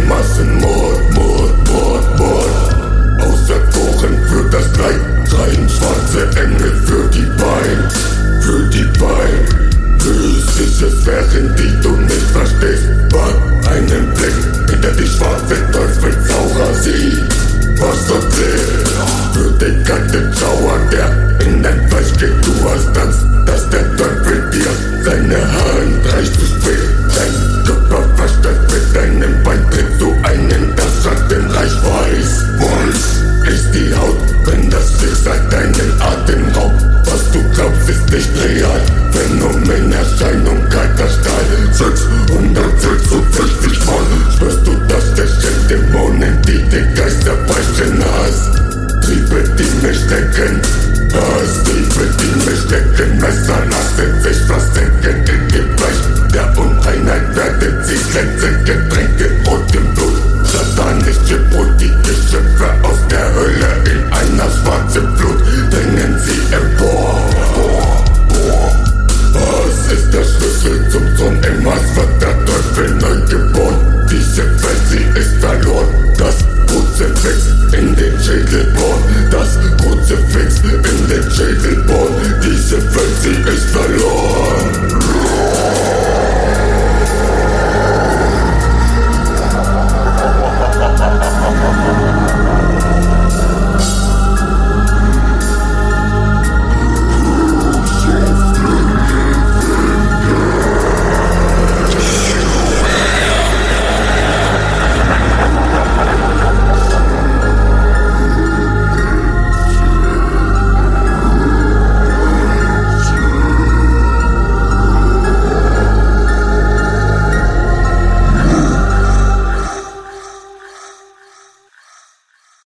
Massenmord, Mord, Mord, Mord. Auserkoren für das Leid, schreien schwarze Engel für die Pein, für die Pein. Physische Sphären, die du nicht verstehst. Wart einen Blick hinter die schwarze Teufelsaura, sieh, was dort lebt. Für den kalten Schauer, der in dein Fleisch geht, du hast Angst, dass der Teufel dir seine Hand reicht zu spät. Dein Körper verstärkt mit deinem Bein, trittst du einen, das Schattenreich weiß. Weiß ist die Haut, wenn das Schicksal deinen Atem raubt. Was du glaubst, ist nicht real. Phänomen, Erscheinung, kalter Stahl. 666 Mal spürst du das Geschenk Dämonen, die den Geist erbrechen hast. Triebe, die mich stecken, Triebe, die mich stecken. Messer lassen sich versenken in dem Fleisch der Unreinheit, werden sie glänzend getränkt.